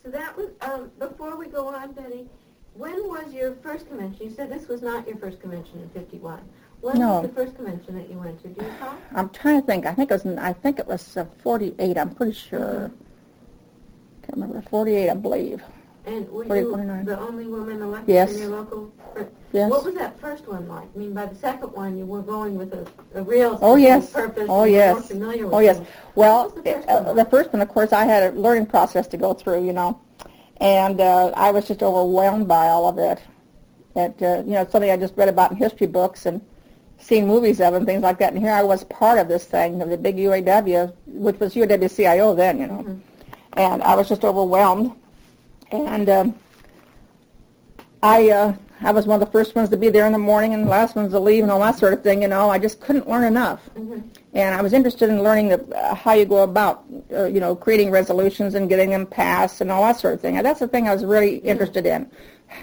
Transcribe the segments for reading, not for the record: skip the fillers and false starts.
So that was, before we go on, Betty, when was your first convention? You said this was not your first convention in 51. When was the first convention that you went to? Do you recall? I'm trying to think. I think it was 48. I'm pretty sure. Can't remember. 48, I believe. And were 48, you 49. the only woman elected Yes. in your local? Yes. What was that first one like? I mean, by the second one, you were going with a real purpose. Oh, and yes. More familiar with Oh, yes. things. Well, What was the first one like? the first one, of course, I had a learning process to go through, and I was just overwhelmed by all of it. It's something I just read about in history books and seen movies of and things like that. And here I was part of this thing, of the big UAW, which was UAW-CIO then, Mm-hmm. And I was just overwhelmed. And I was one of the first ones to be there in the morning and the last ones to leave and all that sort of thing, I just couldn't learn enough. Mm-hmm. And I was interested in learning how you go about, creating resolutions and getting them passed and all that sort of thing. And that's the thing I was really interested in.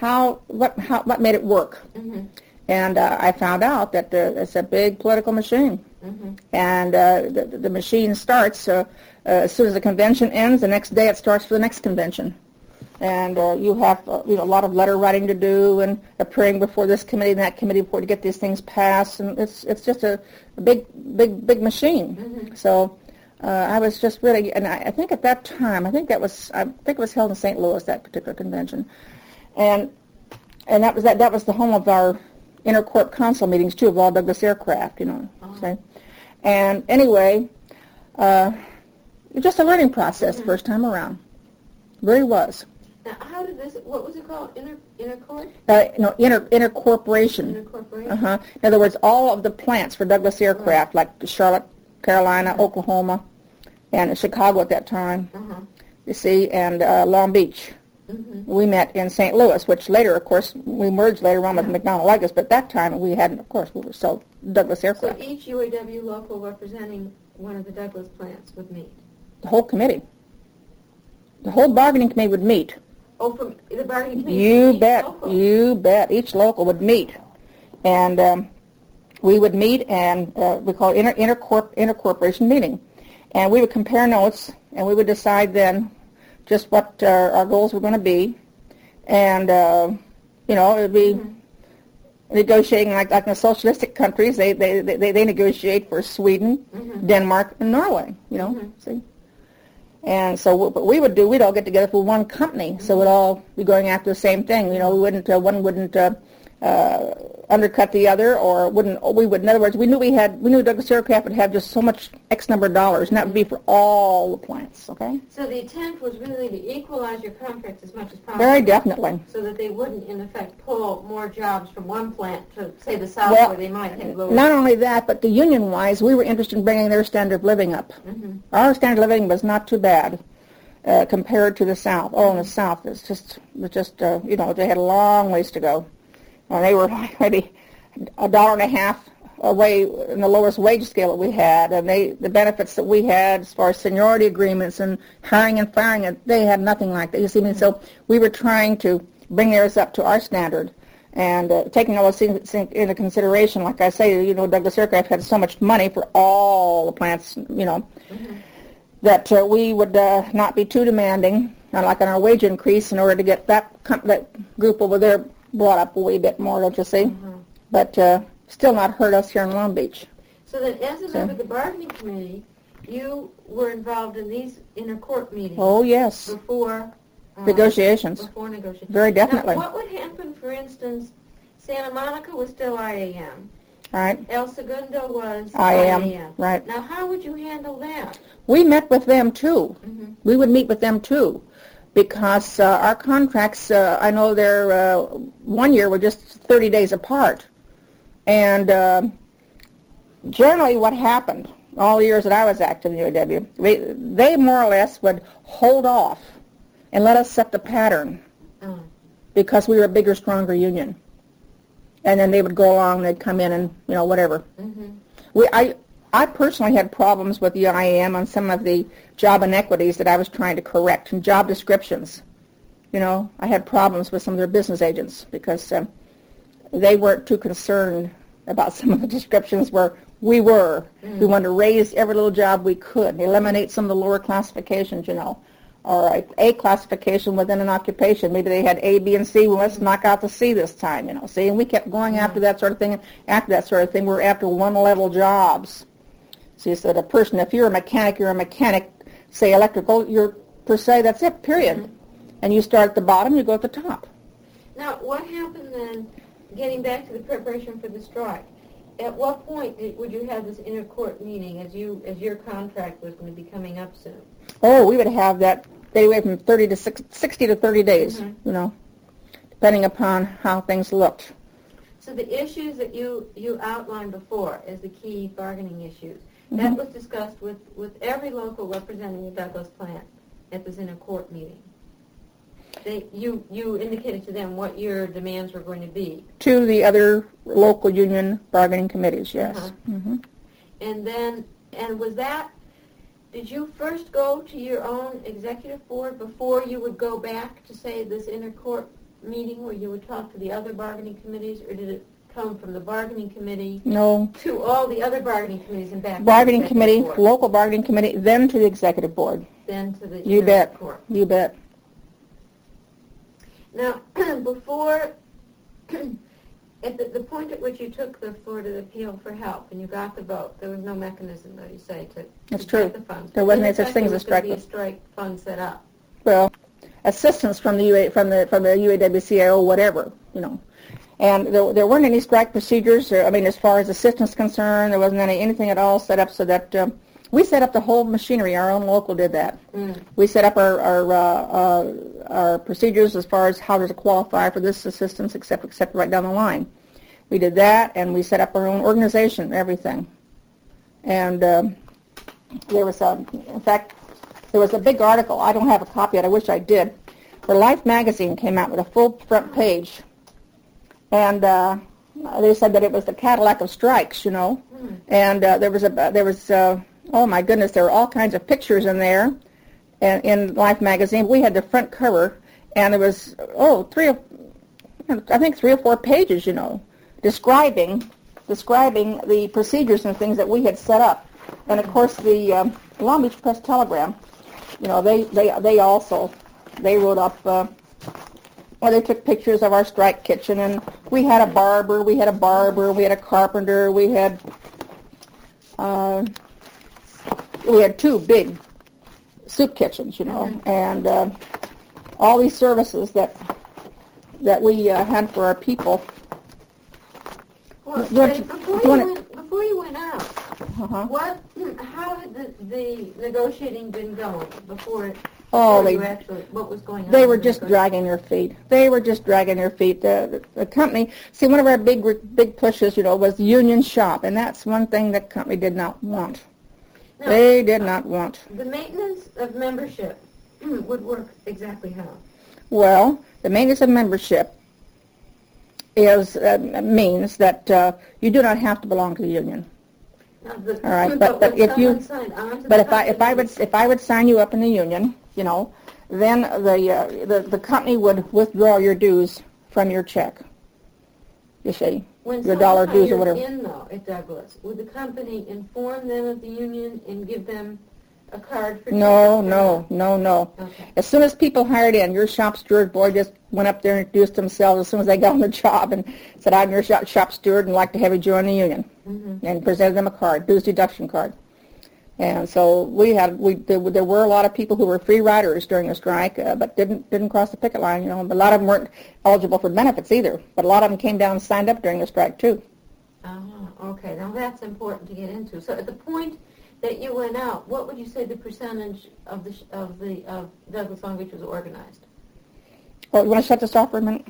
What made it work? Mm-hmm. And I found out that it's a big political machine. Mm-hmm. And the machine starts as soon as the convention ends. The next day it starts for the next convention. And you have a lot of letter writing to do and appearing before this committee and that committee to get these things passed. And it's just a big machine. Mm-hmm. So I was just really, and I think at that time, I think it was held in St. Louis, that particular convention, and that was the home of our intercorp council meetings too, of all Douglas Aircraft, Okay? And anyway, it was just a learning process first time around. Really was. Now, how did this? What was it called? Intercorp? Intercorporation. Intercorporation. In other words, all of the plants for Douglas Aircraft, like Charlotte, Carolina, Oklahoma, and Chicago at that time. You see, and Long Beach. Mm-hmm. We met in St. Louis, which later, of course, we merged later on with McDonnell Douglas, but at that time we hadn't, of course, we were still Douglas Aircraft. So each UAW local representing one of the Douglas plants would meet? The whole committee. The whole bargaining committee would meet. Oh, from the bargaining committee? You bet. Each local would meet. And we would meet, and we call it intercorporation meeting. And we would compare notes, and we would decide then just what our goals were going to be. And, it would be negotiating like in the socialistic countries. They negotiate for Sweden, Denmark, and Norway, see. And so what we'd all get together for one company, so we'd all be going after the same thing. We wouldn't, one wouldn't undercut the other, or in other words, we knew Douglas Aircraft would have just so much X number of dollars, and that would be for all the plants, okay? So the intent was really to equalize your contracts as much as possible. Very definitely. So that they wouldn't, in effect, pull more jobs from one plant to, say, the South, where they might have lower. Not only that, but the union-wise, we were interested in bringing their standard of living up. Mm-hmm. Our standard of living was not too bad compared to the South. Oh, in the South, they had a long ways to go. And they were maybe $1.50 away in the lowest wage scale that we had, and the benefits that we had as far as seniority agreements and hiring and firing, they had nothing like that. You see, so we were trying to bring theirs up to our standard, and taking all those things into consideration. Like I say, Douglas Aircraft had so much money for all the plants, that we would not be too demanding, like on our wage increase, in order to get that group over there brought up a wee bit more, don't you see? Mm-hmm. But still not hurt us here in Long Beach. So that as a member of the bargaining committee, you were involved in these intercorp meetings. Oh, yes. Before negotiations. Before negotiations. Very definitely. Now, what would happen, for instance, Santa Monica was still IAM. Right. El Segundo was IAM. Right. Now, how would you handle that? We met with them, too. Mm-hmm. We would meet with them, too. Because our contracts, I know they're 1 year were just 30 days apart. And generally what happened, all the years that I was active in the UAW, they more or less would hold off and let us set the pattern because we were a bigger, stronger union. And then they would go along and they'd come in and, whatever. Mm-hmm. I personally had problems with the IAM on some of the job inequities that I was trying to correct, and job descriptions. I had problems with some of their business agents because they weren't too concerned about some of the descriptions where we were. We wanted to raise every little job we could, eliminate some of the lower classifications, or a classification within an occupation. Maybe they had A, B, and C. Well, let's knock out the C this time, See, and we kept going after that sort of thing. After that sort of thing, we're after one-level jobs. So you said a person, if you're a mechanic, say electrical, you're per se, that's it, period. Mm-hmm. And you start at the bottom, you go at the top. Now, what happened then, getting back to the preparation for the strike? At what point would you have this inter-court meeting as your contract was going to be coming up soon? Oh, we would have that anyway from 60 to 30 days, mm-hmm. Depending upon how things looked. So the issues that you outlined before as the key bargaining issues, mm-hmm. that was discussed with every local representing the Douglas plant at this inter-court meeting. You indicated to them what your demands were going to be. To the other local union bargaining committees, yes. Uh-huh. Mm-hmm. And was that, did you first go to your own executive board before you would go back to, say, this inter-court meeting where you would talk to the other bargaining committees, or did it come from the bargaining committee to all the other bargaining committees and back bargaining to the committee, board? Local bargaining committee, then to the executive board. Then to the You bet. court. You bet. Now, before, at the point at which you took the Florida appeal for help and you got the vote, there was no mechanism, though you say, to get the funds. There wasn't any such thing as a strike. There was going to be a strike fund set up. Well, assistance from the UAWCIO, whatever, And there weren't any strike procedures. As far as assistance concerned, there wasn't anything at all set up so that we set up the whole machinery. Our own local did that. Mm. We set up our procedures as far as how to qualify for this assistance, except right down the line. We did that, and we set up our own organization, everything. And there was, in fact, there was a big article. I don't have a copy of it. I wish I did. Where Life magazine came out with a full front page, and they said that it was the Cadillac of strikes, Mm. And there was. Oh my goodness, there were all kinds of pictures in there, and in Life magazine. We had the front cover, and there was 3 or 4 pages, describing the procedures and things that we had set up. And of course, the Long Beach Press Telegram, they also wrote up. They took pictures of our strike kitchen, and we had a barber, we had a carpenter, we had 2 big soup kitchens, mm-hmm. and all these services that we had for our people. Well, before you went out, uh-huh. How had the negotiating been going before? What was going on? They were just dragging their feet. The company. See, one of our big pushes, was union shop, and that's one thing the company did not want. No, they did not want. The maintenance of membership would work exactly how? Well, the maintenance of membership means that you do not have to belong to the union. Now, all right, but if I would sign you up in the union, then the company would withdraw your dues from your check. You see. When your dollar dues or whatever. In, though, at Douglas, would the company inform them of the union and give them a card for? No. Okay. As soon as people hired in, your shop steward boy just went up there and introduced themselves as soon as they got on the job and said, "I'm your shop steward and like to have you join the union," mm-hmm. and presented them a card, dues deduction card. And so there were a lot of people who were free riders during the strike, but didn't cross the picket line. But a lot of them weren't eligible for benefits either. But a lot of them came down and signed up during the strike too. Okay. Now that's important to get into. So at the point that you went out, what would you say the percentage of Douglas Long Beach was organized? Oh, you want to shut this off for a minute?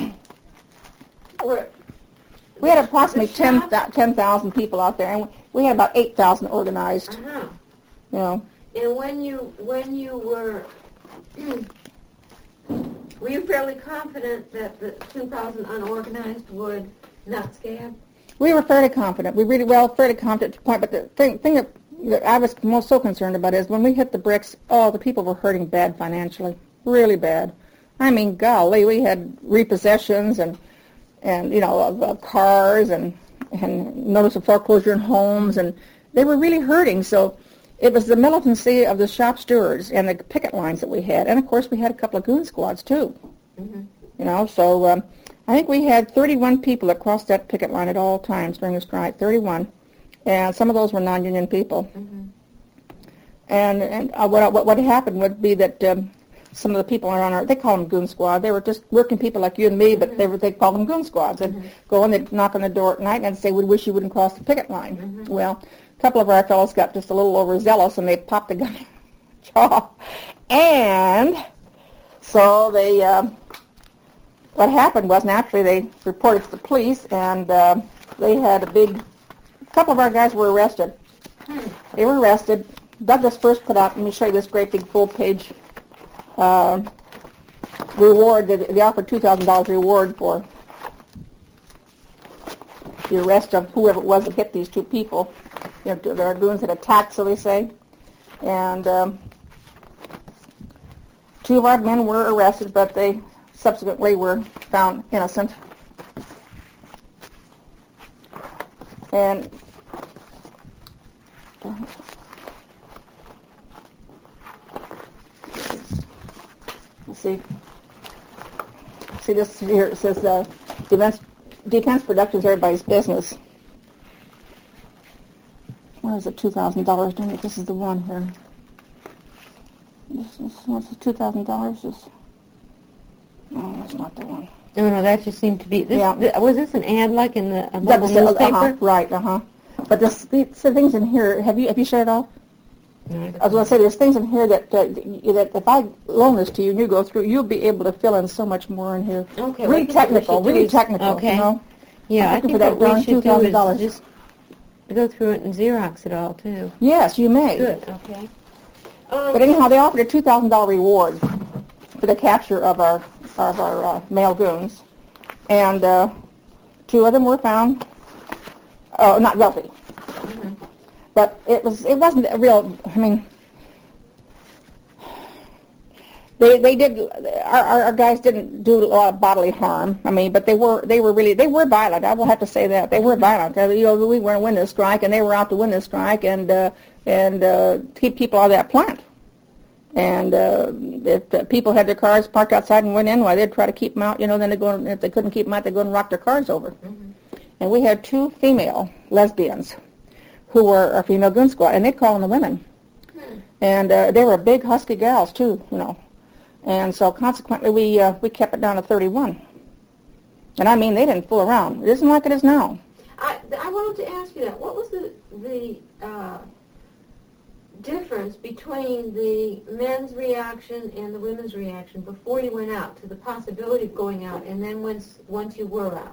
We had approximately 10,000 people out there, and we had about 8,000 organized. Uh-huh. And when you were you fairly confident that the 2,000 unorganized would not scab? We were fairly confident. Fairly confident to the point. But the thing that I was most so concerned about is when we hit the bricks, the people were hurting bad financially, really bad. I mean, golly, we had repossessions and of cars and notice of foreclosure in homes, and they were really hurting. So it was the militancy of the shop stewards and the picket lines that we had. And, of course, we had a couple of goon squads, too. Mm-hmm. You know, so I think we had 31 people that crossed that picket line at all times during the strike, 31. And some of those were non-union people. Mm-hmm. And what happened would be that some of the people around they call them goon squad. They were just working people like you and me, but they called them goon squads. And go and they'd knock on the door at night and say, "We wish you wouldn't cross the picket line." Mm-hmm. Well, a couple of our fellows got just a little overzealous and they popped the gun in the jaw. And so they, what happened was naturally they reported to the police and they had a couple of our guys were arrested. They were arrested. Douglas first put out, let me show you this great big full-page reward. They offered $2,000 reward for the arrest of whoever it was that hit these two people. You know, there are goons that attacked, so they say. And two of our men were arrested, but they subsequently were found innocent. And see this here, it says defense production is everybody's business. What is it, $2,000 doing it? This is the one here. What's the $2,000? No, that's not the one. No, that just seemed to be. Was this an ad like in the local newspaper? Right, But the things in here, have you shut it off? No, I was going to say, there's things in here that if I loan this to you and you go through, you'll be able to fill in so much more in here. Okay. Really technical. Okay. You know? Yeah, I for think that what we should do $2,000. is just go through it and Xerox it all, too. Yes, you may. Good, okay. But anyhow, they offered a $2,000 reward for the capture of our male goons, and two of them were found not guilty. Mm-hmm. But it wasn't a real. I mean, they did. Our guys didn't do a lot of bodily harm. I mean, but they were violent. I will have to say that they were violent. You know, we were going to win this strike, and they were out to win this strike and keep people out of that plant. And if people had their cars parked outside and went in, why they'd try to keep them out. You know, then if they couldn't keep them out, they'd go and rock their cars over. Mm-hmm. And we had two female lesbians who were our female goon squad, and they'd call them the women. Hmm. And they were big, husky gals, too, you know. And so consequently, we kept it down to 31. And I mean, they didn't fool around. It isn't like it is now. I wanted to ask you that. What was the difference between the men's reaction and the women's reaction before you went out to the possibility of going out, and then once you were out?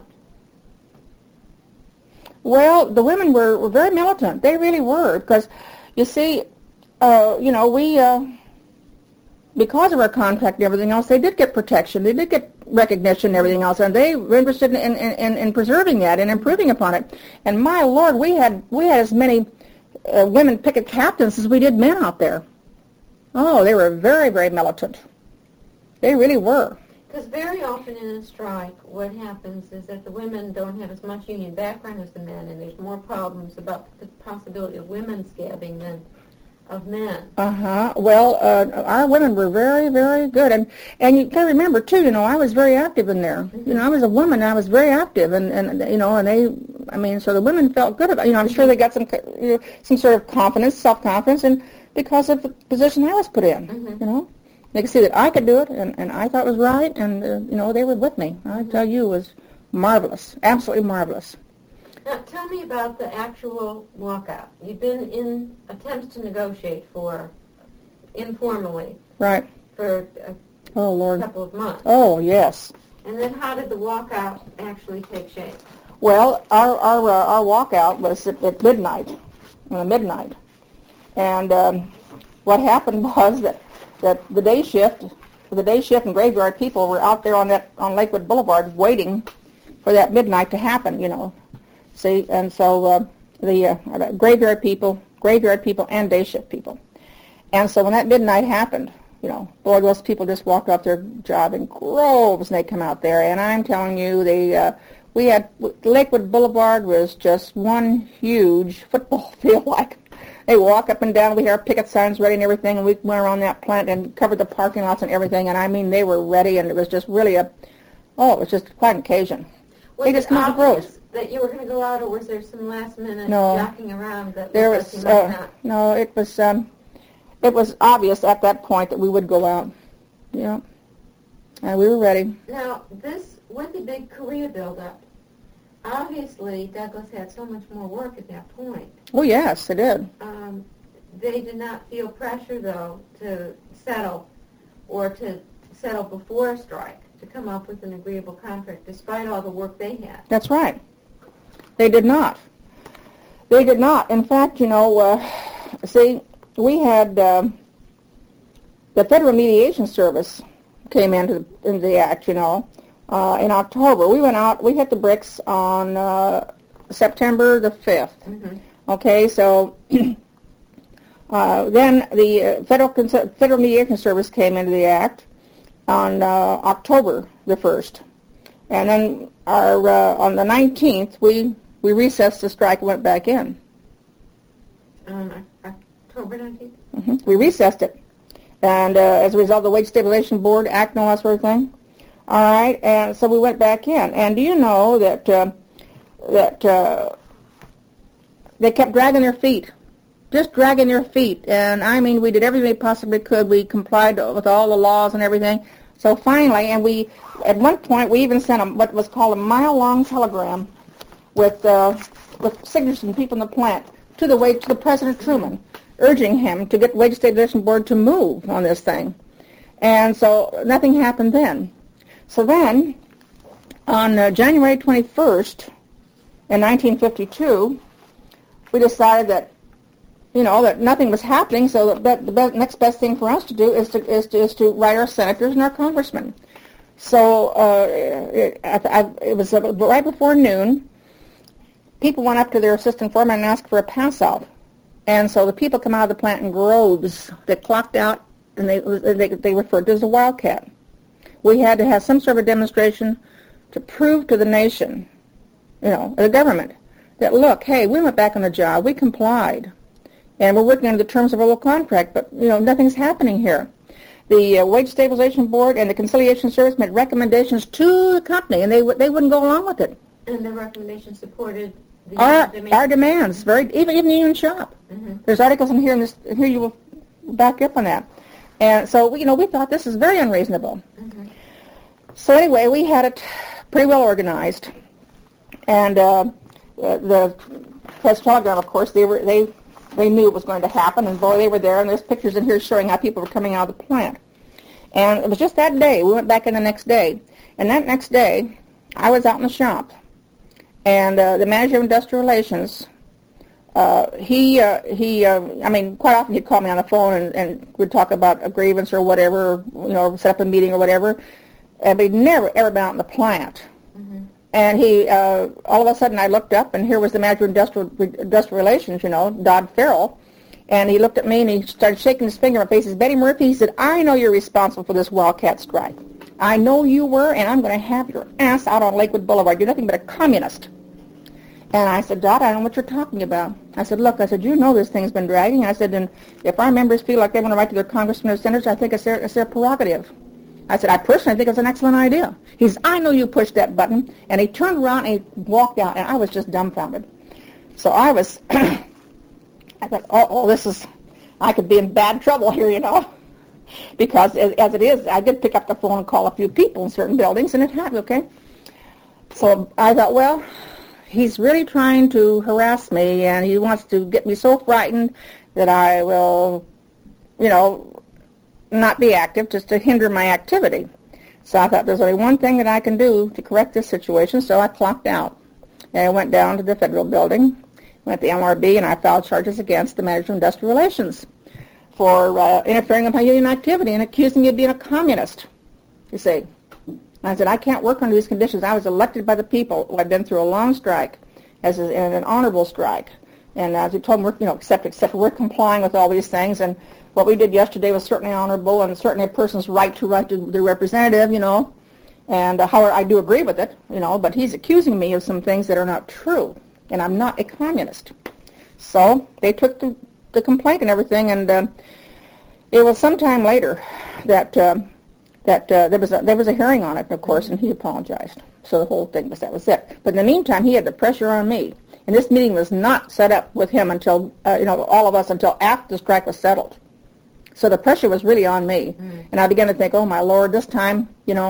Well, the women were very militant. They really were, because, you see, you know, we, because of our contract and everything else, they did get protection. They did get recognition and everything else, and they were interested in preserving that and improving upon it. And my Lord, we had as many women picket captains as we did men out there. Oh, they were very, very militant. They really were. Because very often in a strike, what happens is that the women don't have as much union background as the men, and there's more problems about the possibility of women scabbing than of men. Well, our women were very, very good, and you can remember too. You know, I was very active in there. Mm-hmm. You know, I was a woman. I was very active, and you know, and they. I mean, so the women felt good about. You know, I'm sure they got some sort of confidence, self-confidence, and because of the position I was put in. Mm-hmm. You know. They could see that I could do it, and I thought it was right, and, you know, they were with me. I tell you, it was marvelous, absolutely marvelous. Now, tell me about the actual walkout. You've been in attempts to negotiate informally. Right. For a couple of months. Oh, yes. And then how did the walkout actually take shape? Well, our walkout was at midnight, and what happened was that the day shift and graveyard people were out there on Lakewood Boulevard waiting for that midnight to happen, you know. See, and so the graveyard people and day shift people. And so when that midnight happened, you know, boy, those people just walked off their job in groves, and they come out there. And I'm telling you, Lakewood Boulevard was just one huge football field, like They walk up and down. We had our picket signs ready and everything, and we went around that plant and covered the parking lots and everything. And I mean, they were ready, and it was just really it was just quite an occasion. Was They just it come to the obvious roads. that you were going to go out, or was there some last-minute No. jockeying around that There looked was like you might not? no, it was obvious at that point that we would go out. Yeah, and we were ready. Now, this, with the big Korea buildup, obviously Douglas had so much more work at that point. Oh yes, it did. They did not feel pressure, though, to settle or to settle before a strike, to come up with an agreeable contract, despite all the work they had. That's right. They did not. They did not. In fact, see, we had the Federal Mediation Service came into the act, in October. We went out, we hit the bricks on September the 5th. Mm-hmm. Okay, so then the Federal Mediation Service came into the act on October the 1st. And then on the 19th, we recessed the strike and went back in. October 19th? Mm-hmm. We recessed it. And as a result, the Wage Stabilization Board Act and all that sort of thing. All right, and so we went back in. And do you know that they kept dragging their feet, just dragging their feet. And I mean, we did everything we possibly could. We complied with all the laws and everything. So finally, and at one point, we even sent what was called a mile-long telegram with signatures from people in the plant to the President Truman, urging him to get the Wage Stabilization Board to move on this thing. And so nothing happened then. So then, on January 21st, in 1952, we decided that, that nothing was happening, so that the next best thing for us to do is to write our senators and our congressmen. So it was right before noon. People went up to their assistant foreman and asked for a pass-out. And so the people come out of the plant in groves. They clocked out, and they referred to it as a wildcat. We had to have some sort of a demonstration to prove to the nation, the government, that, look, hey, we went back on the job. We complied. And we're working under the terms of a little contract, but, nothing's happening here. The Wage Stabilization Board and the Conciliation Service made recommendations to the company, and they wouldn't go along with it. And the recommendations supported the Our demands, even the union shop. Mm-hmm. There's articles in here, and here you will back up on that. And so, we thought this is very unreasonable. Mm-hmm. So anyway, we had it pretty well organized. And the press telegram, of course, they knew it was going to happen, and boy, they were there, and there's pictures in here showing how people were coming out of the plant. And it was just that day. We went back in the next day. And that next day, I was out in the shop, and the manager of industrial relations, quite often he'd call me on the phone and we'd talk about a grievance or whatever, set up a meeting or whatever, but he'd never, ever been out in the plant. Mm-hmm. And he, all of a sudden I looked up, and here was the manager of industrial relations, Dodd Farrell, and he looked at me and he started shaking his finger in my face. He said, Betty Murphy, he said, I know you're responsible for this wildcat strike. I know you were, and I'm going to have your ass out on Lakewood Boulevard. You're nothing but a communist. And I said, Dodd, I don't know what you're talking about. I said, look, you know this thing's been dragging. I said, and if our members feel like they want to write to their congressmen or senators, I think it's their prerogative. I said, I personally think it's an excellent idea. He said, I know you pushed that button. And he turned around and he walked out, and I was just dumbfounded. So I was, I thought, I could be in bad trouble here, Because as it is, I did pick up the phone and call a few people in certain buildings, and it happened, okay? So I thought, well, he's really trying to harass me, and he wants to get me so frightened that I will, not be active, just to hinder my activity. So I thought there's only one thing that I can do to correct this situation, so I clocked out. And I went down to the federal building, went to the MRB, and I filed charges against the manager of industrial relations for interfering with my union activity and accusing me of being a communist, you see. I said, I can't work under these conditions. I was elected by the people. I've been through a long strike, in an honorable strike. And as you told them, except we're complying with all these things, and what we did yesterday was certainly honorable, and certainly a person's right to write to their representative, and however, I do agree with it, but he's accusing me of some things that are not true, and I'm not a communist. So they took the the complaint and everything, and it was sometime later that there was a hearing on it, of course, and he apologized. So the whole thing that was it. But in the meantime, he had the pressure on me, and this meeting was not set up with him until all of us until after the strike was settled. So the pressure was really on me, and I began to think, oh my Lord, this time,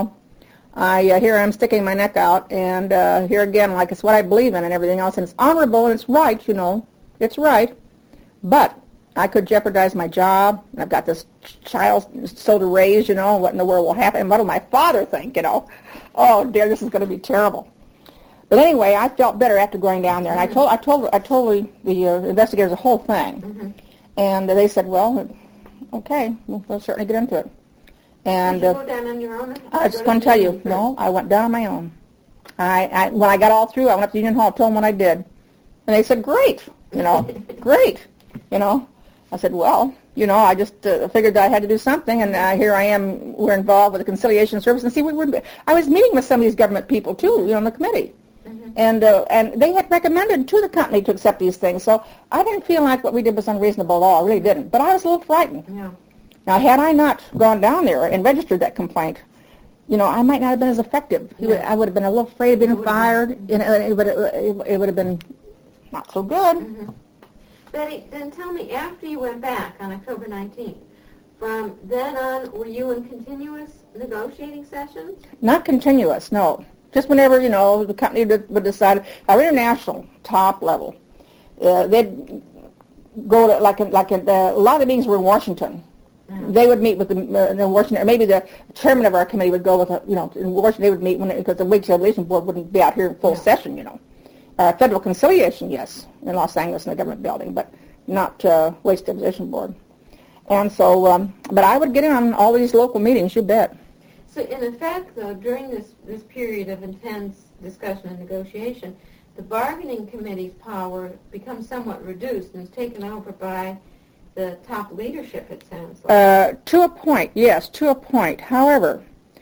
here I'm sticking my neck out, and here again, like it's what I believe in and everything else, and it's honorable and it's right, it's right, but I could jeopardize my job, and I've got this child still to raise, what in the world will happen, and what will my father think, oh dear, this is going to be terrible. But anyway, I felt better after going down there, and I told the investigators the whole thing, and they said, well, okay, we'll certainly get into it. And did you go down on your own? I just want to tell you, no, I went down on my own. When I got all through, I went up to Union Hall, told them what I did, and they said, great, great, I said, well, I just figured I had to do something, and here I am. We're involved with the Conciliation Service, and see, I was meeting with some of these government people too, on the committee, and they had recommended to the company to accept these things. So I didn't feel like what we did was unreasonable at all. I really didn't. But I was a little frightened. Yeah. Now, had I not gone down there and registered that complaint, I might not have been as effective. I would have been a little afraid of being fired, and it would have been not so good. Betty, then tell me, after you went back on October 19th, from then on, were you in continuous negotiating sessions? Not continuous, no. Just whenever, the company would decide, our international top level, they'd go to, like a lot of the meetings were in Washington. They would meet with the Washington, or maybe the chairman of our committee would go with, in Washington they would meet because the Wage Regulation Board wouldn't be out here in full session, Federal Conciliation, yes, in Los Angeles in the government building, but not Wage Stabilization Board. And so, but I would get in on all these local meetings, you bet. So in effect, though, during this period of intense discussion and negotiation, the bargaining committee's power becomes somewhat reduced and is taken over by the top leadership, it sounds like. To a point, yes, to a point. However,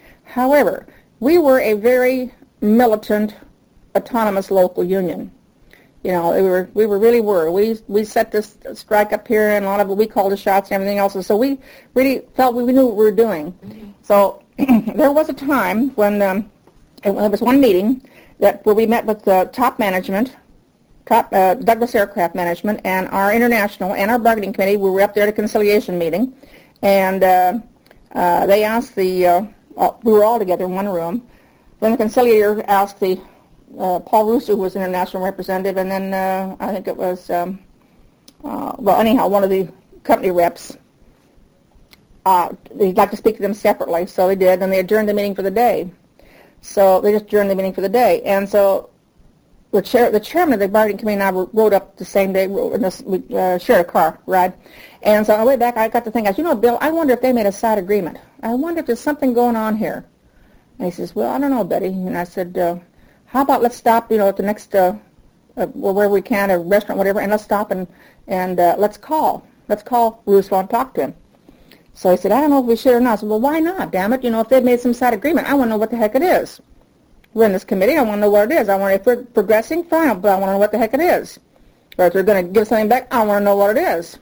we were a very militant, autonomous local union. We really were. We set this strike up here, and a lot of it we called the shots and everything else. And so we really felt we knew what we were doing. So there was a time when there was one meeting where we met with the top management, Douglas Aircraft Management, and our international and our bargaining committee. We were up there at a conciliation meeting, and they asked we were all together in one room. Then the conciliator asked Paul Russo, who was an international representative, and then I think it was, one of the company reps, they'd like to speak to them separately, so they did, and they adjourned the meeting for the day. So they just adjourned the meeting for the day, and so the chairman of the bargaining committee and I rode up the same day, we shared a car ride, and so on the way back I got to think, Bill, I wonder if they made a side agreement. I wonder if there's something going on here. And he says, well, I don't know, Betty. And I said, how about let's stop, at the next, wherever we can, a restaurant, whatever, and let's stop and let's call Roosevelt and talk to him. So he said, I don't know if we should or not. I said, well, why not, damn it? If they've made some side agreement, I want to know what the heck it is. We're in this committee, I want to know what it is. If we're progressing, fine, but I want to know what the heck it is. Or if they're going to give something back, I want to know what it is.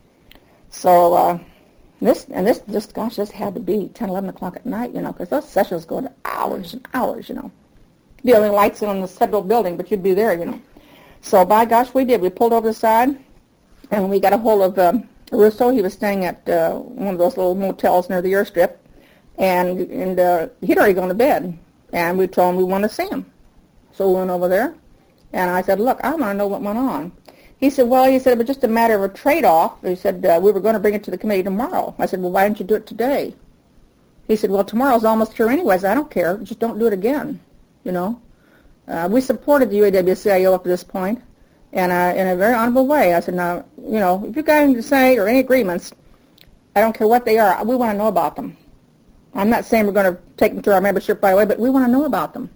So this just had to be 10, 11 o'clock at night, because those sessions go to hours and hours, The only lights in the federal building, but you'd be there, So by gosh, we did. We pulled over the side, and we got a hold of Russo. He was staying at one of those little motels near the airstrip, and he'd already gone to bed. And we told him we wanted to see him. So we went over there, and I said, look, I want to know what went on. He said, well, it was just a matter of a trade-off. He said, we were going to bring it to the committee tomorrow. I said, well, why didn't you do it today? He said, well, tomorrow's almost here anyways. I don't care. Just don't do it again, We supported the UAW-CIO up to this point, and in a very honorable way. I said, now, if you got anything to say or any agreements, I don't care what they are. We want to know about them. I'm not saying we're going to take them to our membership right away, but we want to know about them.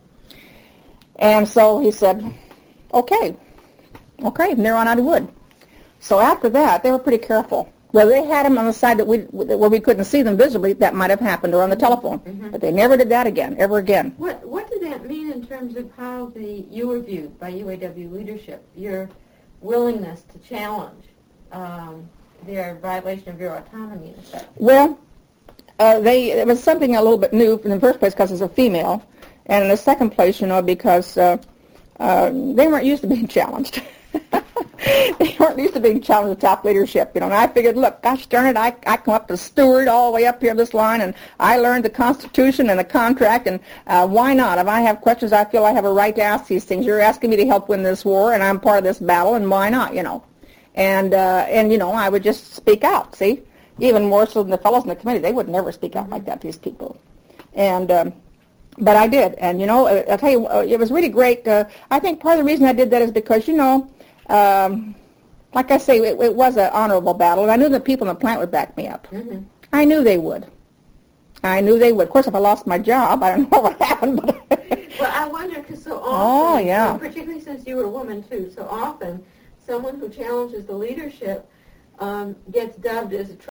And so he said, okay, and there on out he would. So after that, they were pretty careful. Well, they had them on the side where we couldn't see them visibly. That might have happened, or on the telephone. But they never did that again, ever again. What did that mean in terms of how you were viewed by UAW leadership, your willingness to challenge their violation of your autonomy and stuff? Well, it was something a little bit new in the first place because it's a female, and in the second place, because they weren't used to being challenged. They weren't used to being challenged with top leadership, And I figured, look, gosh darn it, I come up to steward all the way up here this line, and I learned the Constitution and the contract, and why not? If I have questions, I feel I have a right to ask these things. You're asking me to help win this war, and I'm part of this battle, and why not? And I would just speak out. See, even more so than the fellows in the committee, they would never speak out like that. These people, and. But I did, and I'll tell you, it was really great. I think part of the reason I did that is because, like I say, it was an honorable battle, and I knew the people in the plant would back me up. Mm-hmm. I knew they would. Of course, if I lost my job, I don't know what happened. But well, I wonder because so often, yeah. Particularly since you were a woman too, so often someone who challenges the leadership gets dubbed as a